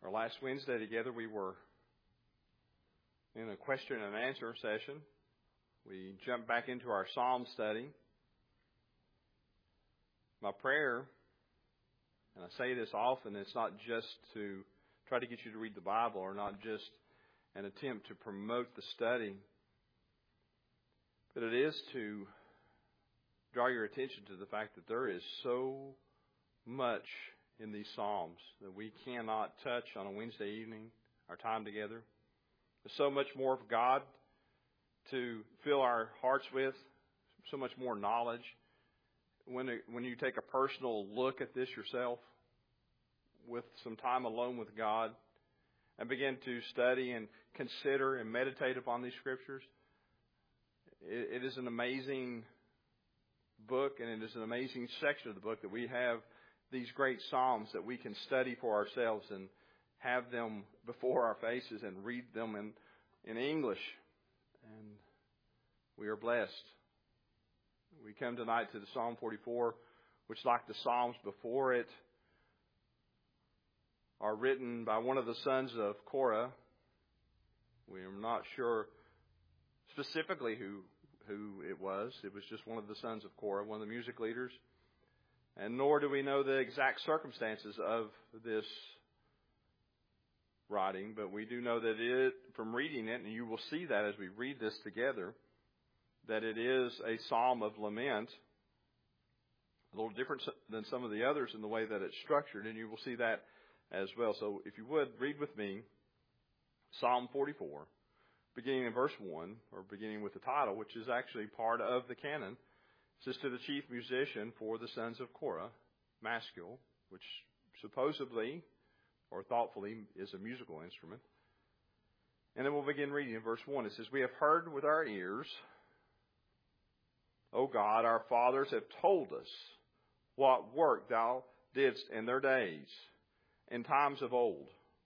Our last Wednesday together, we were in a question and answer session. We jumped back into our Psalm study. My prayer, and I say this often, it's not just to try to get you to read the Bible or not just an attempt to promote the study, but it is to draw your attention to the fact that there is so much in these Psalms that we cannot touch on a Wednesday evening, our time together. There's so much more of God to fill our hearts with, so much more knowledge. When you take a personal look at this yourself with some time alone with God and begin to study and consider and meditate upon these Scriptures, it is an amazing book, and it is an amazing section of the book that we have these great Psalms that we can study for ourselves and have them before our faces and read them in English. And we are blessed. We come tonight to the Psalm 44, which, like the Psalms before it, are written by one of the sons of Korah. We are not sure specifically who it was. It was just one of the sons of Korah, one of the music leaders. And nor do we know the exact circumstances of this writing, but we do know that from reading it, and you will see that as we read this together, that it is a psalm of lament, a little different than some of the others in the way that it's structured, and you will see that as well. So if you would, read with me Psalm 44, beginning in verse 1, or beginning with the title, which is actually part of the canon. It says, "To the chief musician for the sons of Korah, Maskil," which supposedly or thoughtfully is a musical instrument. And then we'll begin reading in verse 1. It says, "We have heard with our ears, O God, our fathers have told us what work thou didst in their days, in times of old,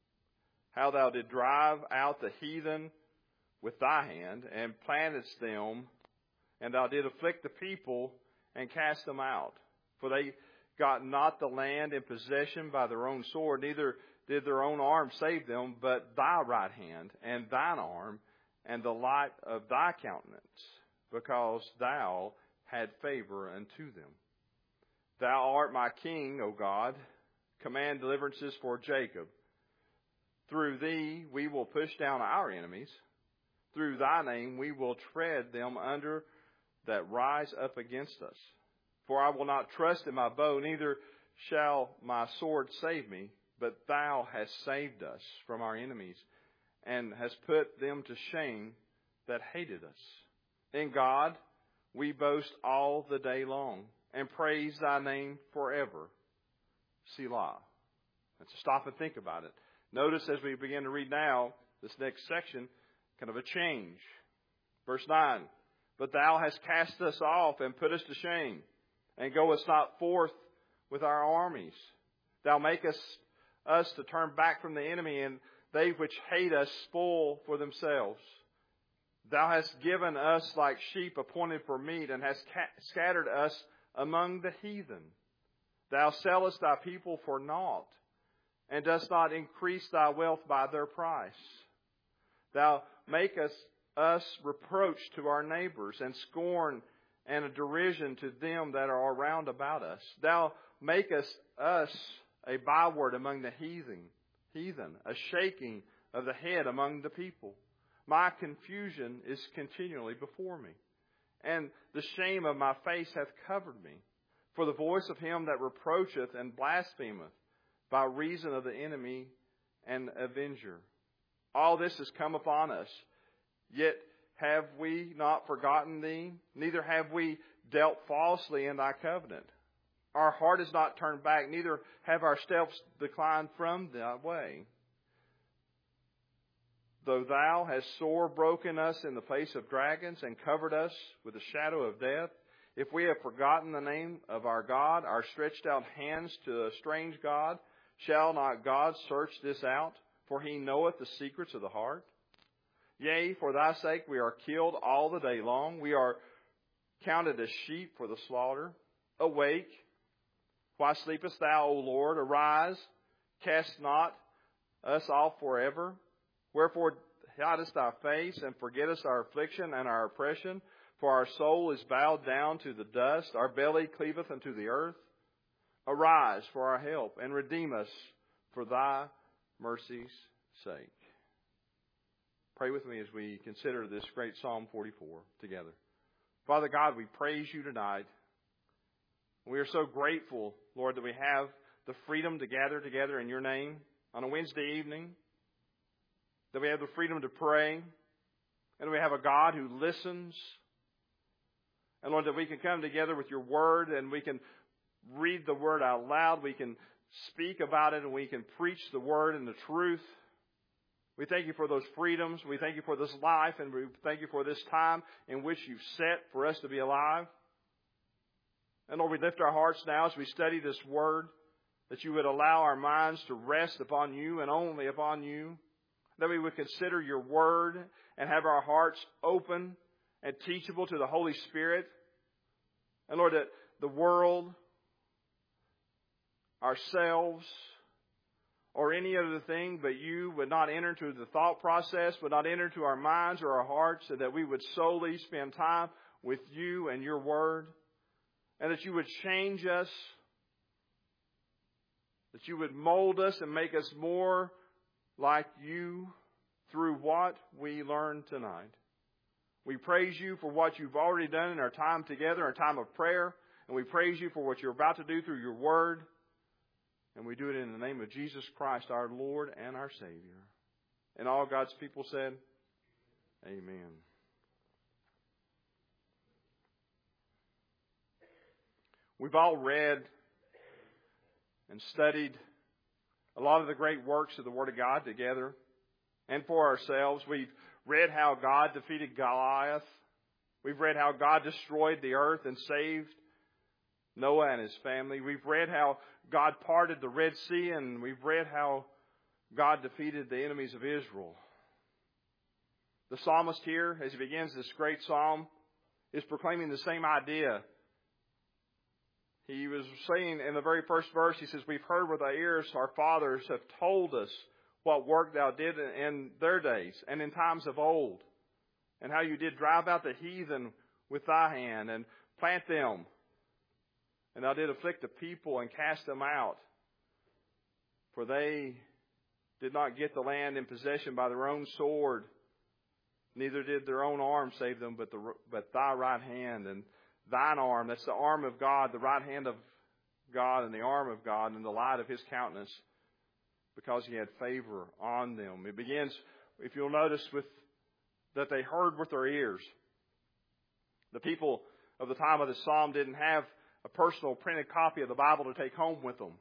how thou did drive out the heathen with thy hand, and plantedst them, and thou did afflict the people and cast them out. For they got not the land in possession by their own sword, neither did their own arm save them, but thy right hand and thine arm and the light of thy countenance, because thou had favor unto them. Thou art my king, O God. Command deliverances for Jacob. Through thee we will push down our enemies. Through thy name we will tread them under that rise up against us. For I will not trust in my bow, neither shall my sword save me. But thou hast saved us from our enemies, and hast put them to shame that hated us. In God we boast all the day long, and praise thy name forever. Selah." Let's stop and think about it. Notice as we begin to read now, this next section, kind of a change. Verse 9, "But thou hast cast us off and put us to shame, and goest not forth with our armies. Thou makest us to turn back from the enemy, and they which hate us spoil for themselves. Thou hast given us like sheep appointed for meat, and hast scattered us among the heathen. Thou sellest thy people for naught, and dost not increase thy wealth by their price. Thou makest us reproach to our neighbors, and scorn and a derision to them that are around about us. Thou makest us a byword among the heathen, a shaking of the head among the people. My confusion is continually before me, and the shame of my face hath covered me. For the voice of him that reproacheth and blasphemeth by reason of the enemy and avenger. All this has come upon us, yet have we not forgotten thee, neither have we dealt falsely in thy covenant. Our heart is not turned back, neither have our steps declined from thy way. Though thou hast sore broken us in the face of dragons, and covered us with the shadow of death, if we have forgotten the name of our God, our stretched out hands to a strange God, shall not God search this out? For he knoweth the secrets of the heart. Yea, for thy sake we are killed all the day long. We are counted as sheep for the slaughter. Awake, why sleepest thou, O Lord? Arise, cast not us off forever? Wherefore hidest thy face, and forgettest our affliction and our oppression? For our soul is bowed down to the dust, our belly cleaveth unto the earth. Arise for our help, and redeem us for thy mercy's sake. Pray with me as we consider this great Psalm 44 together. Father God, we praise you tonight. We are so grateful, Lord, that we have the freedom to gather together in your name on a Wednesday evening, that we have the freedom to pray, and we have a God who listens. And Lord, that we can come together with your word, and we can read the word out loud, we can speak about it, and we can preach the word and the truth. We thank you for those freedoms. We thank you for this life, and we thank you for this time in which you've set for us to be alive. And Lord, we lift our hearts now as we study this word, that you would allow our minds to rest upon you and only upon you, that we would consider your word and have our hearts open and teachable to the Holy Spirit. And Lord, that the world, ourselves, or any other thing but you would not enter into the thought process, would not enter into our minds or our hearts, and that we would solely spend time with you and your word, and that you would change us, that you would mold us and make us more like you through what we learn tonight. We praise you for what you've already done in our time together, our time of prayer, and we praise you for what you're about to do through your word. And we do it in the name of Jesus Christ, our Lord and our Savior. And all God's people said, amen. We've all read and studied a lot of the great works of the Word of God together and for ourselves. We've read how God defeated Goliath. We've read how God destroyed the earth and saved Noah and his family. We've read how God parted the Red Sea, and we've read how God defeated the enemies of Israel. The psalmist here, as he begins this great psalm, is proclaiming the same idea. He was saying in the very first verse, he says, we've heard with our ears, our fathers have told us what work thou did in their days and in times of old, and how you did drive out the heathen with thy hand and plant them. And thou did afflict the people and cast them out. For they did not get the land in possession by their own sword, neither did their own arm save them, but thy right hand. And thine arm, that's the arm of God, the right hand of God and the arm of God and the light of his countenance, because he had favor on them. It begins, if you'll notice, with that they heard with their ears. The people of the time of the psalm didn't have a personal printed copy of the Bible to take home with them.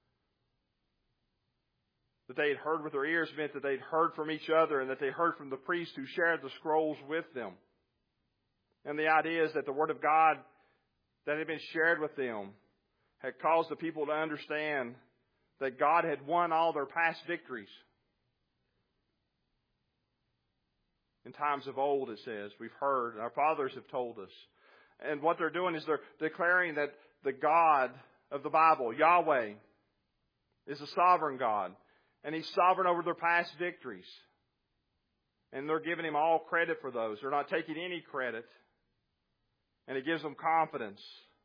That they had heard with their ears meant that they'd heard from each other, and that they heard from the priest who shared the scrolls with them. And the idea is that the Word of God that had been shared with them had caused the people to understand that God had won all their past victories. In times of old, it says, we've heard, and our fathers have told us. And what they're doing is they're declaring that the God of the Bible, Yahweh, is a sovereign God. And he's sovereign over their past victories. And they're giving him all credit for those. They're not taking any credit. And it gives them confidence.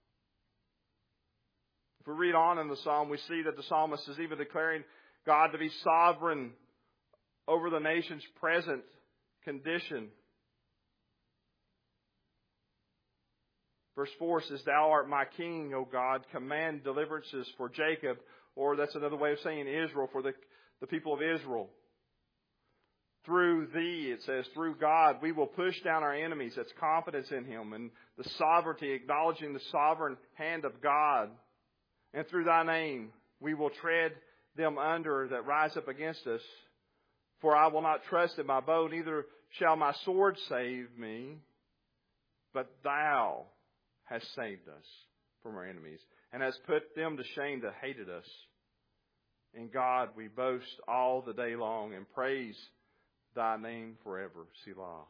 If we read on in the psalm, we see that the psalmist is even declaring God to be sovereign over the nation's present condition. Verse 4 says, thou art my king, O God, command deliverances for Jacob. Or that's another way of saying Israel, for the people of Israel. Through thee, it says, through God, we will push down our enemies. That's confidence in him. And the sovereignty, acknowledging the sovereign hand of God. And through thy name, we will tread them under that rise up against us. For I will not trust in my bow, neither shall my sword save me. But thou hast saved us from our enemies, and has put them to shame that hated us. In God we boast all the day long, and praise thy name forever. Selah.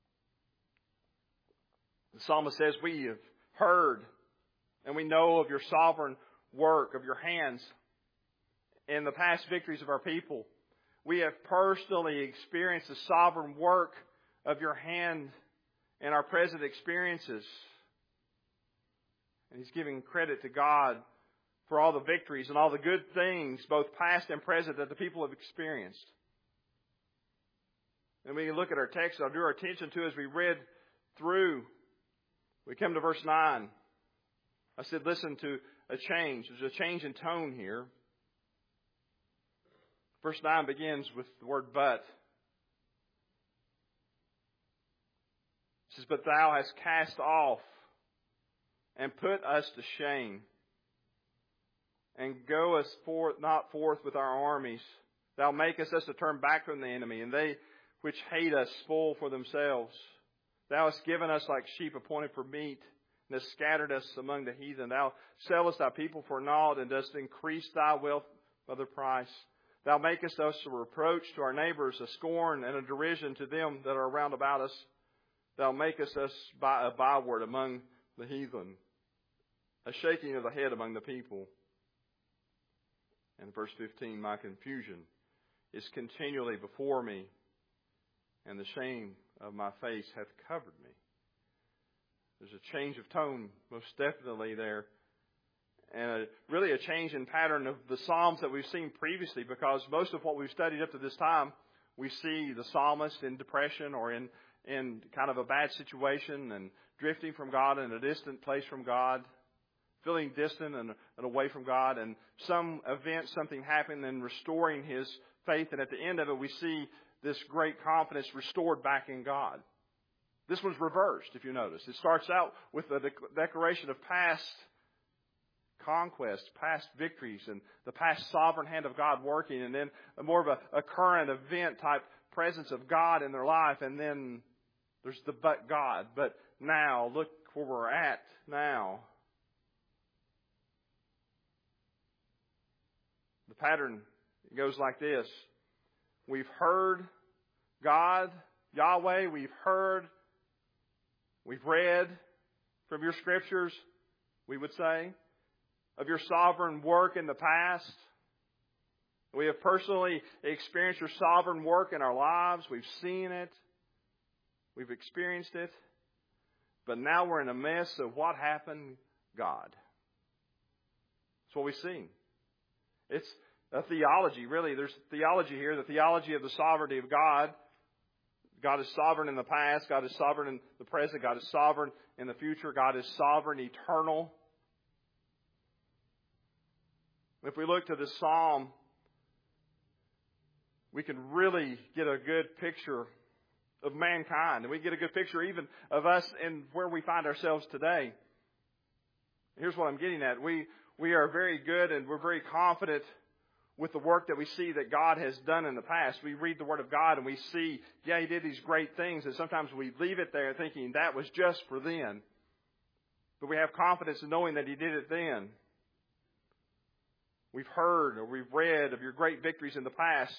The psalmist says, we have heard, and we know of your sovereign work, of your hands, in the past victories of our people. We have personally experienced the sovereign work of your hand in our present experiences. And he's giving credit to God for all the victories and all the good things, both past and present, that the people have experienced. And we look at our text, I'll draw our attention to as we read through. We come to verse 9. I said, listen to a change. There's a change in tone here. Verse 9 begins with the word but. It says, but thou hast cast off and put us to shame, and goest forth not forth with our armies. Thou makest us to turn back from the enemy, and they which hate us spoil for themselves. Thou hast given us like sheep appointed for meat, and hast scattered us among the heathen. Thou sellest thy people for naught, and dost increase thy wealth by the price. Thou makest us a reproach to our neighbors, a scorn and a derision to them that are round about us. Thou makest us a byword among the heathen, a shaking of the head among the people. And verse 15, my confusion is continually before me, and the shame of my face hath covered me. There's a change of tone, most definitely there. And really a change in pattern of the Psalms that we've seen previously, because most of what we've studied up to this time, we see the psalmist in depression or in kind of a bad situation and drifting from God in a distant place from God, feeling distant and away from God, and some event, something happened, and restoring his faith. And at the end of it, we see this great confidence restored back in God. This one's reversed, if you notice. It starts out with a declaration of past conquest, past victories, and the past sovereign hand of God working, and then more of a current event type presence of God in their life, and then there's the but God. But now, look where we're at now. The pattern goes like this. We've heard God, Yahweh, we've read from your scriptures, we would say, of your sovereign work in the past. We have personally experienced your sovereign work in our lives. We've seen it. We've experienced it. But now we're in a mess of what happened, God. That's what we've seen. It's a theology, really. There's theology here, the theology of the sovereignty of God. God is sovereign in the past. God is sovereign in the present. God is sovereign in the future. God is sovereign, eternal. If we look to this psalm, we can really get a good picture of mankind. And we get a good picture even of us and where we find ourselves today. Here's what I'm getting at. We are very good and we're very confident with the work that we see that God has done in the past. We read the Word of God and we see, yeah, He did these great things. And sometimes we leave it there thinking that was just for then. But we have confidence in knowing that He did it then. We've heard or we've read of your great victories in the past.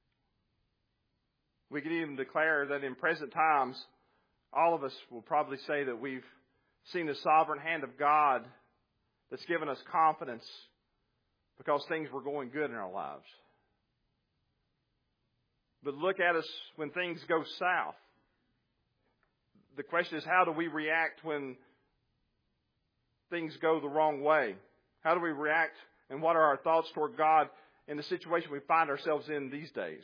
We can even declare that in present times, all of us will probably say that we've seen the sovereign hand of God that's given us confidence because things were going good in our lives. But look at us when things go south. The question is, how do we react when things go the wrong way? How do we react, and what are our thoughts toward God in the situation we find ourselves in these days?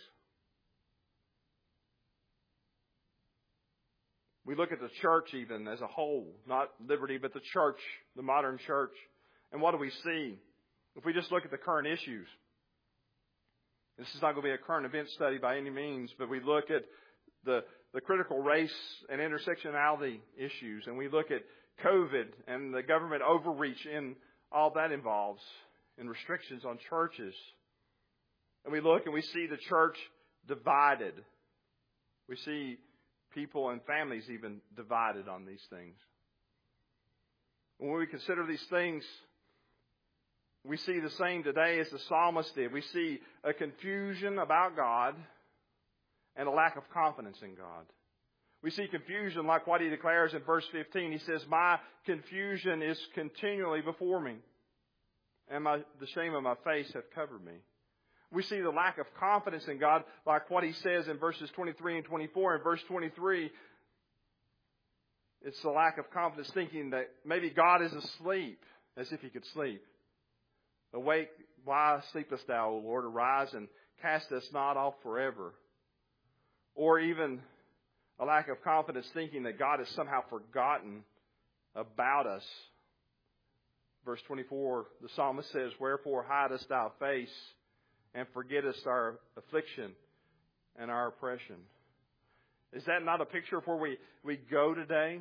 We look at the church even as a whole, not Liberty, but the church, the modern church. And what do we see? If we just look at the current issues, this is not going to be a current event study by any means, but we look at the critical race and intersectionality issues, and we look at COVID and the government overreach in all that involves, and restrictions on churches. And we look and we see the church divided. We see people and families even divided on these things. When we consider these things, we see the same today as the psalmist did. We see a confusion about God and a lack of confidence in God. We see confusion like what he declares in verse 15. He says, my confusion is continually before me, and the shame of my face hath covered me. We see the lack of confidence in God, like what he says in verses 23 and 24. In verse 23, it's the lack of confidence, thinking that maybe God is asleep, as if he could sleep. Awake, why sleepest thou, O Lord? Arise and cast us not off forever. Or even a lack of confidence, thinking that God has somehow forgotten about us. Verse 24, the psalmist says, Wherefore hidest thou face, and forgettest our affliction and our oppression? Is that not a picture of where we go today?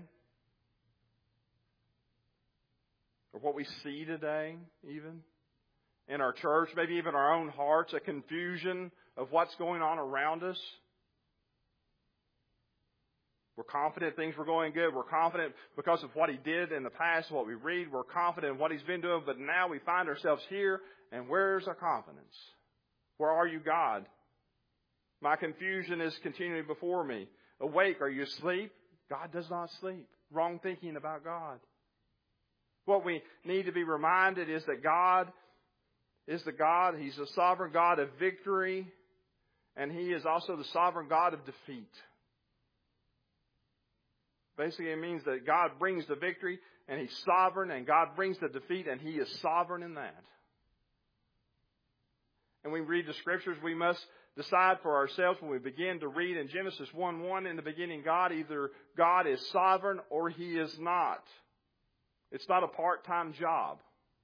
Or what we see today, even? In our church, maybe even our own hearts, a confusion of what's going on around us. We're confident things were going good. We're confident because of what he did in the past, what we read. We're confident in what he's been doing. But now we find ourselves here, and where's our confidence? Where are you, God? My confusion is continuing before me. Awake, are you asleep? God does not sleep. Wrong thinking about God. What we need to be reminded is that God is the God. He's the sovereign God of victory, and he is also the sovereign God of defeat. Basically, it means that God brings the victory, and he's sovereign, and God brings the defeat, and he is sovereign in that. And we read the Scriptures, we must decide for ourselves when we begin to read in Genesis 1:1, in the beginning God, either God is sovereign or he is not. It's not a part-time job.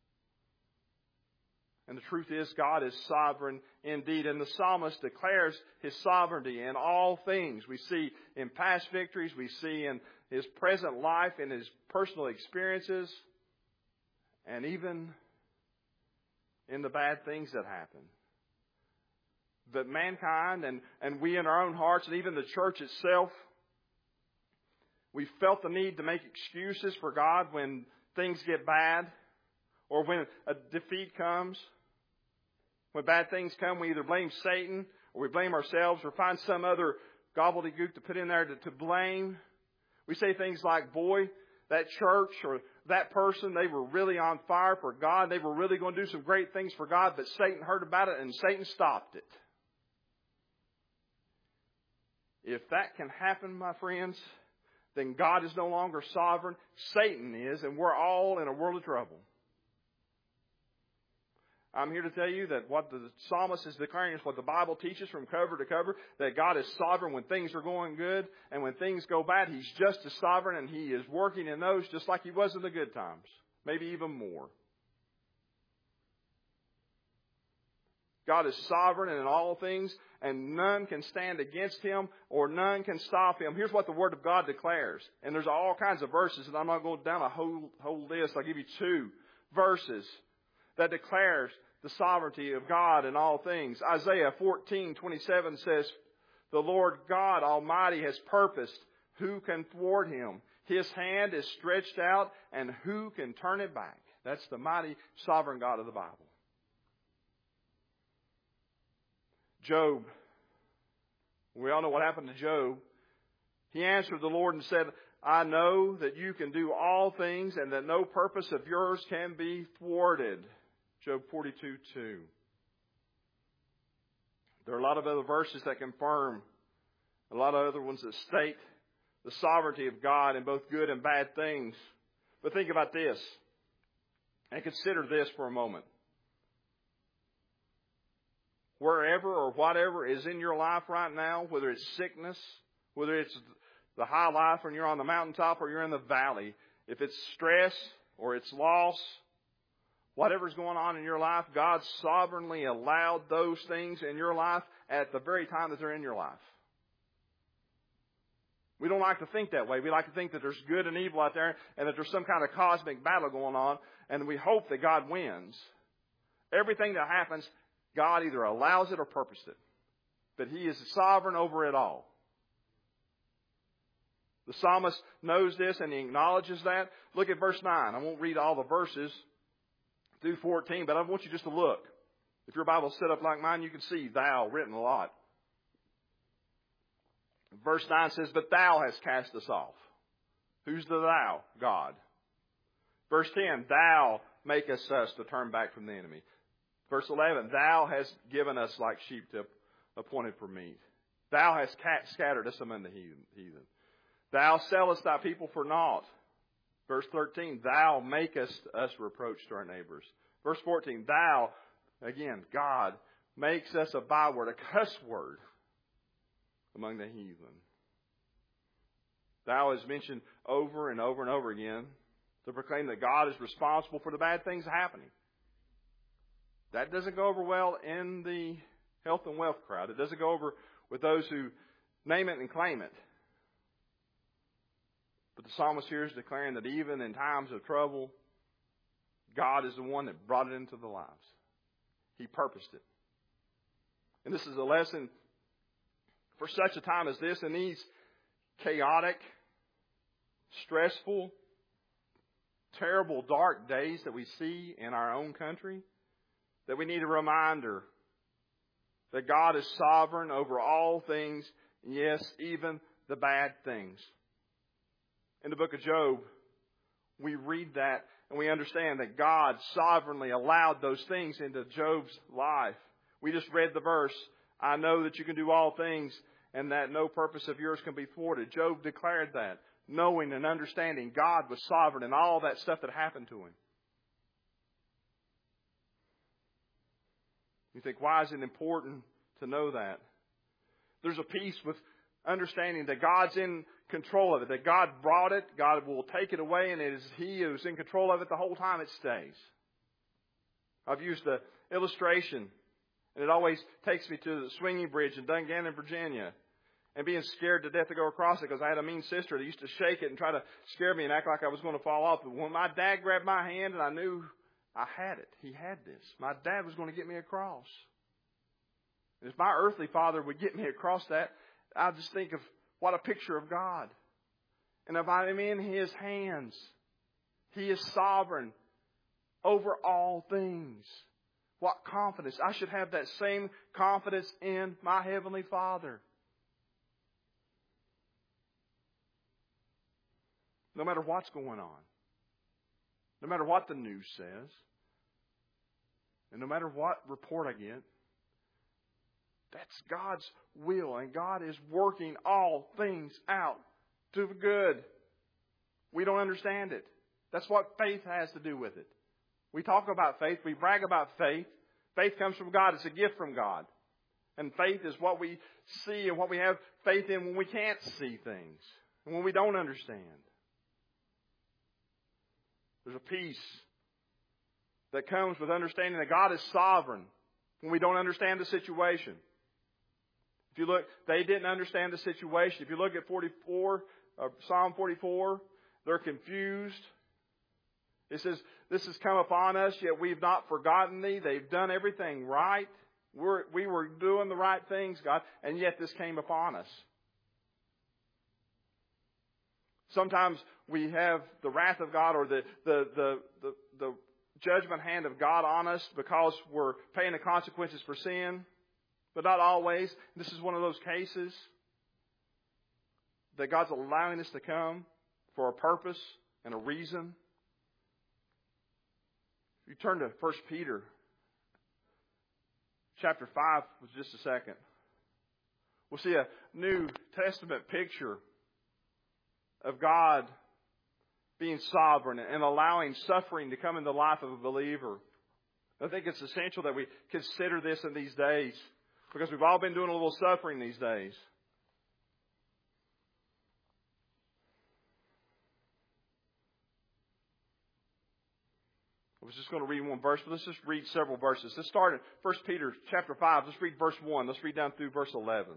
And the truth is, God is sovereign indeed. And the psalmist declares his sovereignty in all things. We see in past victories, we see in his present life, in his personal experiences, and even in the bad things that happen. But mankind and we in our own hearts, and even the church itself, we felt the need to make excuses for God when things get bad, or when a defeat comes. When bad things come, we either blame Satan, or we blame ourselves, or find some other gobbledygook to put in there to blame. We say things like, boy, that church or that person, they were really on fire for God. They were really going to do some great things for God, but Satan heard about it and Satan stopped it. If that can happen, my friends, then God is no longer sovereign. Satan is, and we're all in a world of trouble. I'm here to tell you that what the psalmist is declaring is what the Bible teaches from cover to cover, that God is sovereign when things are going good, and when things go bad, he's just as sovereign, and he is working in those just like he was in the good times, maybe even more. God is sovereign in all things, and none can stand against him, or none can stop him. Here's what the Word of God declares. And there's all kinds of verses, and I'm not going down a whole list. I'll give you 2 verses that declares the sovereignty of God in all things. Isaiah 14:27 says, The Lord God Almighty has purposed. Who can thwart him? His hand is stretched out, and who can turn it back? That's the mighty sovereign God of the Bible. Job. We all know what happened to Job. He answered the Lord and said, I know that you can do all things, and that no purpose of yours can be thwarted. Job 42:2. There are a lot of other verses that confirm, a lot of other ones that state the sovereignty of God in both good and bad things. But think about this, and consider this for a moment. Wherever or whatever is in your life right now, whether it's sickness, whether it's the high life when you're on the mountaintop or you're in the valley, if it's stress or it's loss, whatever's going on in your life, God sovereignly allowed those things in your life at the very time that they're in your life. We don't like to think that way. We like to think that there's good and evil out there and that there's some kind of cosmic battle going on, and we hope that God wins. Everything that happens, God either allows it or purposed it. But he is sovereign over it all. The psalmist knows this and he acknowledges that. Look at verse 9. I won't read all the verses through 14, but I want you just to look. If your Bible's set up like mine, you can see thou written a lot. Verse 9 says, But thou hast cast us off. Who's the thou? God. Verse 10, Thou makest us to turn back from the enemy. Verse 11, Thou hast given us like sheep to appointed for meat. Thou hast scattered us among the heathen. Thou sellest thy people for naught. Verse 13, Thou makest us reproach to our neighbors. Verse 14, Thou, again, God, makes us a byword, a cuss word among the heathen. Thou is mentioned over and over and over again to proclaim that God is responsible for the bad things happening. That doesn't go over well in the health and wealth crowd. It doesn't go over with those who name it and claim it. But the psalmist here is declaring that even in times of trouble, God is the one that brought it into the lives. He purposed it. And this is a lesson for such a time as this, in these chaotic, stressful, terrible, dark days that we see in our own country, that we need a reminder that God is sovereign over all things, yes, even the bad things. In the book of Job, we read that and we understand that God sovereignly allowed those things into Job's life. We just read the verse, I know that you can do all things and that no purpose of yours can be thwarted. Job declared that, knowing and understanding God was sovereign in all that stuff that happened to him. You think, why is it important to know that? There's a peace with understanding that God's in control of it, that God brought it, God will take it away, and it is He who's in control of it the whole time it stays. I've used the illustration, and it always takes me to the swinging bridge in Dungannon, Virginia, and being scared to death to go across it because I had a mean sister that used to shake it and try to scare me and act like I was going to fall off. But when my dad grabbed my hand and I knew I had it, he had this. My dad was going to get me across. And if my earthly father would get me across that, I just think of what a picture of God. And if I'm in His hands, He is sovereign over all things. What confidence. I should have that same confidence in my Heavenly Father. No matter what's going on. No matter what the news says. And no matter what report I get. That's God's will, and God is working all things out to the good. We don't understand it. That's what faith has to do with it. We talk about faith. We brag about faith. Faith comes from God. It's a gift from God. And faith is what we see and what we have faith in when we can't see things and when we don't understand. There's a peace that comes with understanding that God is sovereign when we don't understand the situation. If you look, they didn't understand the situation. If you look at Psalm 44, they're confused. It says, this has come upon us, yet we've not forgotten thee. They've done everything right. We were doing the right things, God, and yet this came upon us. Sometimes we have the wrath of God or the judgment hand of God on us because we're paying the consequences for sin. But not always. This is one of those cases that God's allowing us to come for a purpose and a reason. If you turn to 1 Peter chapter 5 for just a second, we'll see a New Testament picture of God being sovereign and allowing suffering to come in the life of a believer. I think it's essential that we consider this in these days, because we've all been doing a little suffering these days. I was just going to read one verse, but let's just read several verses. Let's start at 1 Peter chapter 5. Let's read verse 1. Let's read down through verse 11.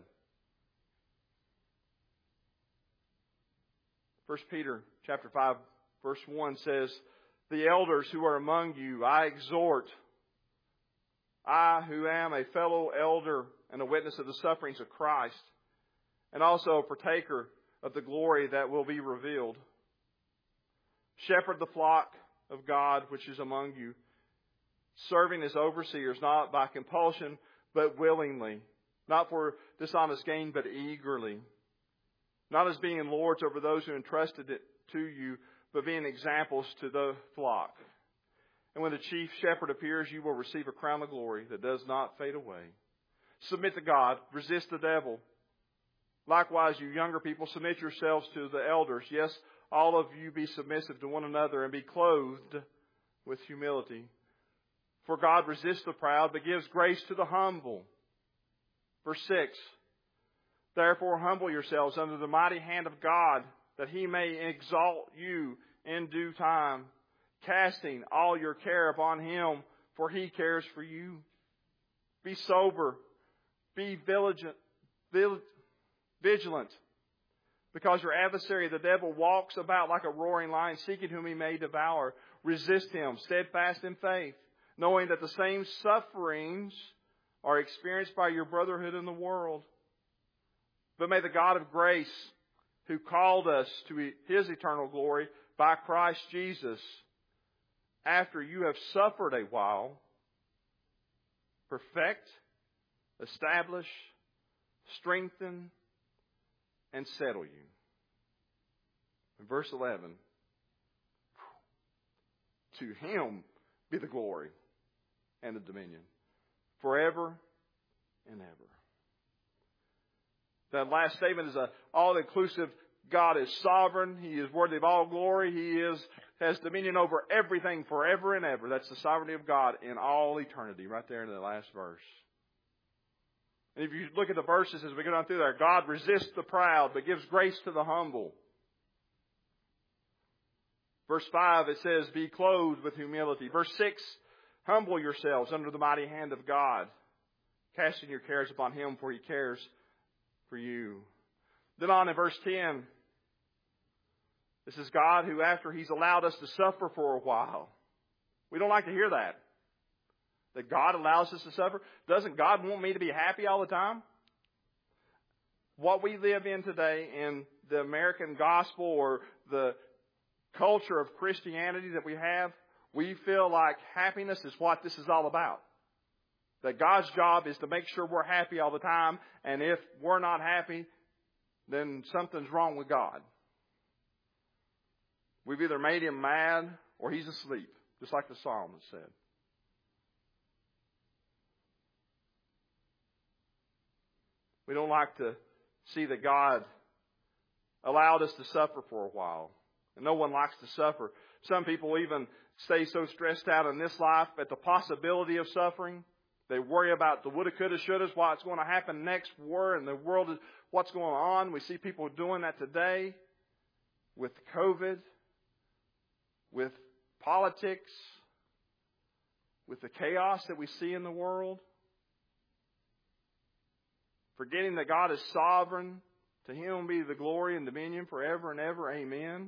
1 Peter chapter 5, verse 1 says, The elders who are among you, I exhort, I, who am a fellow elder and a witness of the sufferings of Christ, and also a partaker of the glory that will be revealed. Shepherd the flock of God which is among you, serving as overseers, not by compulsion, but willingly, not for dishonest gain, but eagerly, not as being lords over those who entrusted it to you, but being examples to the flock. And when the chief shepherd appears, you will receive a crown of glory that does not fade away. Submit to God. Resist the devil. Likewise, you younger people, submit yourselves to the elders. Yes, all of you be submissive to one another and be clothed with humility. For God resists the proud, but gives grace to the humble. Verse 6. Therefore humble yourselves under the mighty hand of God, that He may exalt you in due time, casting all your care upon Him, for He cares for you. Be sober, be vigilant, because your adversary, the devil, walks about like a roaring lion, seeking whom he may devour. Resist him, steadfast in faith, knowing that the same sufferings are experienced by your brotherhood in the world. But may the God of grace, who called us to His eternal glory by Christ Jesus, after you have suffered a while, perfect, establish, strengthen, and settle you. In verse 11, to Him be the glory and the dominion forever and ever. That last statement is an all-inclusive. God is sovereign. He is worthy of all glory. He has dominion over everything forever and ever. That's the sovereignty of God in all eternity, right there in the last verse. And if you look at the verses as we go down through there, God resists the proud, but gives grace to the humble. Verse 5, it says, be clothed with humility. Verse 6, humble yourselves under the mighty hand of God, casting your cares upon Him, for He cares for you. Then on in verse 10, this is God who, after He's allowed us to suffer for a while. We don't like to hear that. That God allows us to suffer. Doesn't God want me to be happy all the time? What we live in today in the American gospel or the culture of Christianity that we have, we feel like happiness is what this is all about. That God's job is to make sure we're happy all the time, and if we're not happy, then something's wrong with God. We've either made Him mad or He's asleep, just like the psalmist said. We don't like to see that God allowed us to suffer for a while. And no one likes to suffer. Some people even stay so stressed out in this life at the possibility of suffering. They worry about the woulda, coulda, shouldas, what's going to happen next, where in the world is what's going on. We see people doing that today with COVID, with politics, with the chaos that we see in the world. Forgetting that God is sovereign. To Him be the glory and dominion forever and ever. Amen.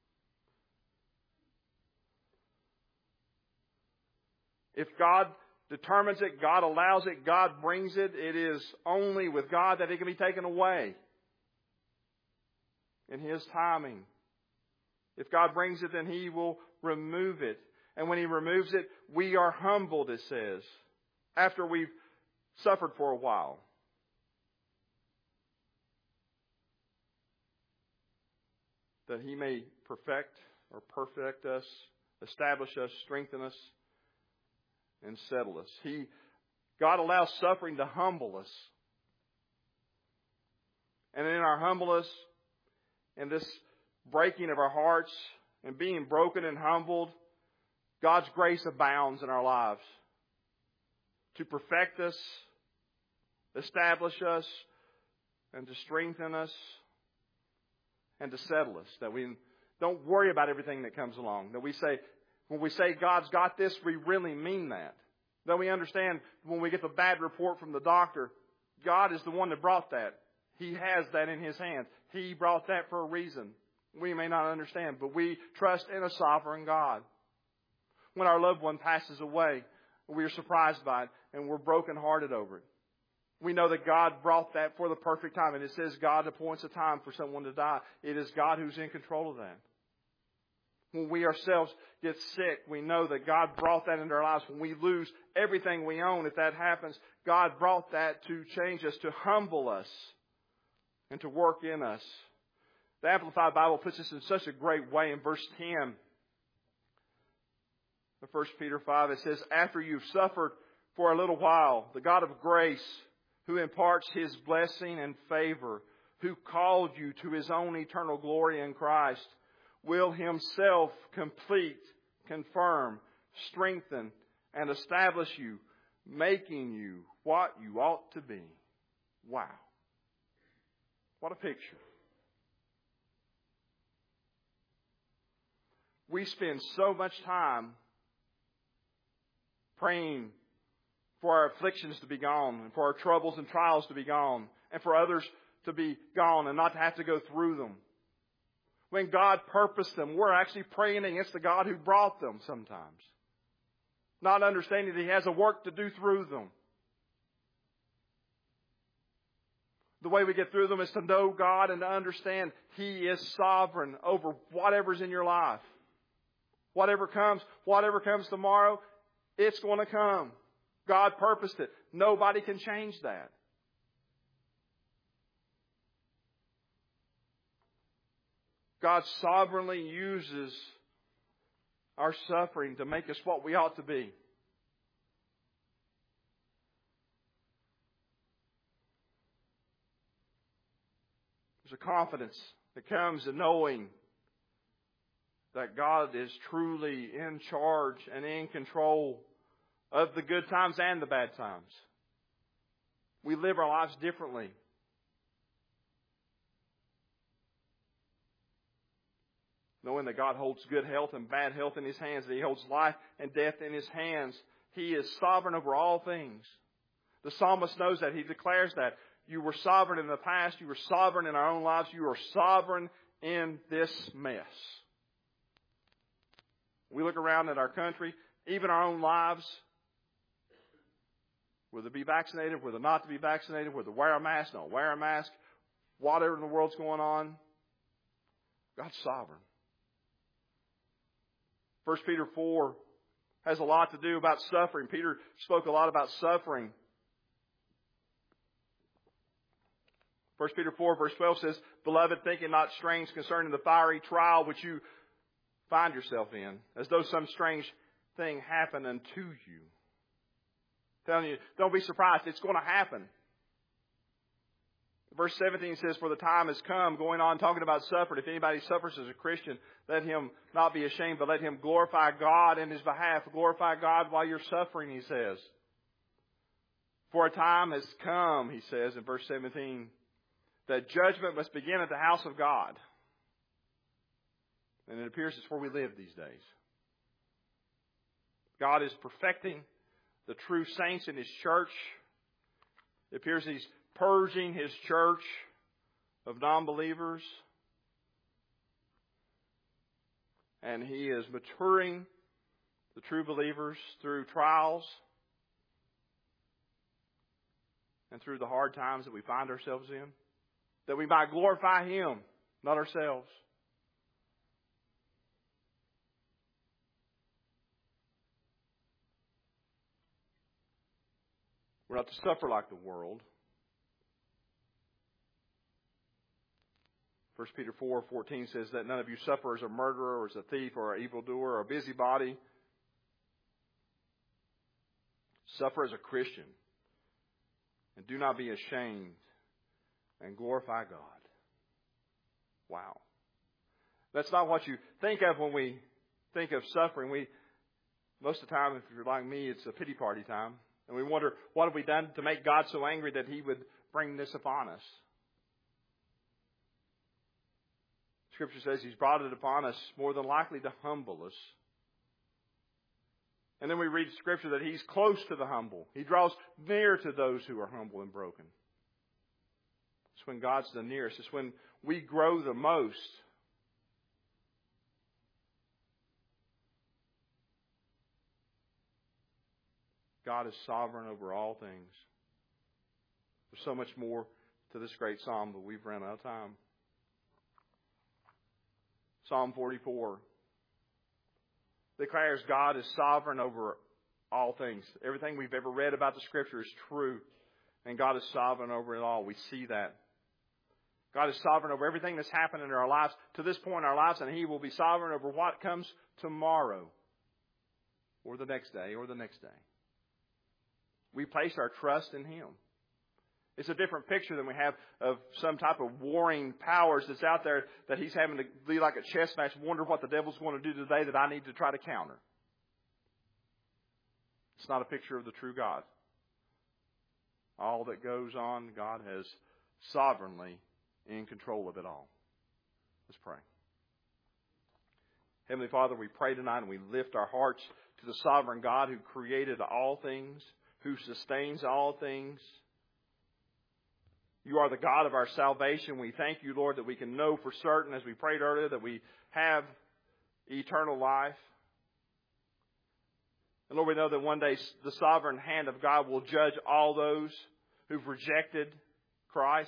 If God determines it, God allows it, God brings it, it is only with God that it can be taken away in His timing. If God brings it, then He will remove it. And when He removes it, we are humbled, it says, after we've suffered for a while. That He may perfect us, establish us, strengthen us, and settle us. God allows suffering to humble us. And in our humbleness, and this breaking of our hearts, and being broken and humbled, God's grace abounds in our lives to perfect us, establish us, and to strengthen us, and to settle us. That we don't worry about everything that comes along. That we say, when we say God's got this, we really mean that. That we understand when we get the bad report from the doctor, God is the one that brought that. He has that in His hands. He brought that for a reason. We may not understand, but we trust in a sovereign God. When our loved one passes away, we are surprised by it, and we're brokenhearted over it. We know that God brought that for the perfect time. And it says God appoints a time for someone to die. It is God who's in control of that. When we ourselves get sick, we know that God brought that into our lives. When we lose everything we own, if that happens, God brought that to change us, to humble us, and to work in us. The Amplified Bible puts this in such a great way in verse 10. In 1 Peter 5, it says, after you've suffered for a little while, the God of grace, who imparts His blessing and favor, who called you to His own eternal glory in Christ, will Himself complete, confirm, strengthen, and establish you, making you what you ought to be. Wow. What a picture. We spend so much time praying for our afflictions to be gone, and for our troubles and trials to be gone, and for others to be gone and not to have to go through them. When God purposed them, we're actually praying against the God who brought them sometimes, not understanding that He has a work to do through them. The way we get through them is to know God and to understand He is sovereign over whatever's in your life. Whatever comes tomorrow, it's going to come. God purposed it. Nobody can change that. God sovereignly uses our suffering to make us what we ought to be. There's a confidence that comes in knowing that God is truly in charge and in control of the good times and the bad times. We live our lives differently. Knowing that God holds good health and bad health in His hands, that He holds life and death in His hands. He is sovereign over all things. The psalmist knows that. He declares that. You were sovereign in the past. You were sovereign in our own lives. You are sovereign in this mess. We look around at our country, even our own lives, whether to be vaccinated, whether not to be vaccinated, whether to wear a mask, not wear a mask, whatever in the world's going on. God's sovereign. 1 Peter 4 has a lot to do about suffering. Peter spoke a lot about suffering. 1 Peter 4 verse 12 says, Beloved, think it not strange concerning the fiery trial which you find yourself in, as though some strange thing happened unto you. Telling you, don't be surprised. It's going to happen. Verse 17 says, For the time has come, going on talking about suffering. If anybody suffers as a Christian, let him not be ashamed, but let him glorify God in his behalf. Glorify God while you're suffering, he says. For a time has come, he says in verse 17, that judgment must begin at the house of God. And it appears it's where we live these days. God is perfecting the true saints in His church. It appears He's purging His church of non-believers. And He is maturing the true believers through trials and through the hard times that we find ourselves in, that we might glorify Him, not ourselves. We're not to suffer like the world. 1 Peter 4:14 says that none of you suffer as a murderer or as a thief or an evildoer or a busybody. Suffer as a Christian. And do not be ashamed. And glorify God. Wow. That's not what you think of when we think of suffering. Most of the time, if you're like me, it's a pity party time. And we wonder, what have we done to make God so angry that He would bring this upon us? Scripture says He's brought it upon us more than likely to humble us. And then we read Scripture that He's close to the humble. He draws near to those who are humble and broken. It's when God's the nearest. It's when we grow the most. God is sovereign over all things. There's so much more to this great psalm, but we've run out of time. Psalm 44 declares God is sovereign over all things. Everything we've ever read about the Scripture is true, and God is sovereign over it all. We see that. God is sovereign over everything that's happened in our lives to this point in our lives, and He will be sovereign over what comes tomorrow. or the next day or the next day. We place our trust in Him. It's a different picture than we have of some type of warring powers that's out there that He's having to be like a chess match, wonder what the devil's going to do today that I need to try to counter. It's not a picture of the true God. All that goes on, God has sovereignly in control of it all. Let's pray. Heavenly Father, we pray tonight and we lift our hearts to the sovereign God who created all things, who sustains all things. You are the God of our salvation. We thank you, Lord, that we can know for certain, as we prayed earlier, that we have eternal life. And Lord, we know that one day the sovereign hand of God will judge all those who've rejected Christ.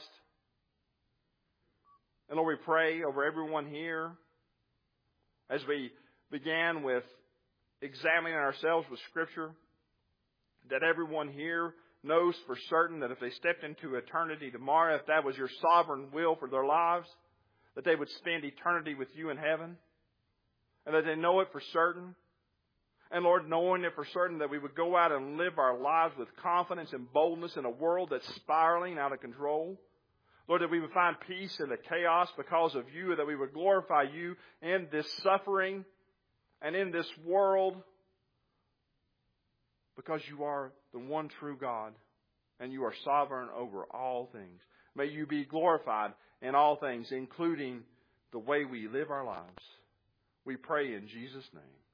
And Lord, we pray over everyone here as we began with examining ourselves with Scripture, that everyone here knows for certain that if they stepped into eternity tomorrow, if that was your sovereign will for their lives, that they would spend eternity with you in heaven. And that they know it for certain. And Lord, knowing it for certain that we would go out and live our lives with confidence and boldness in a world that's spiraling out of control. Lord, that we would find peace in the chaos because of you, that we would glorify you in this suffering and in this world because you are the one true God and you are sovereign over all things. May you be glorified in all things, including the way we live our lives. We pray in Jesus' name.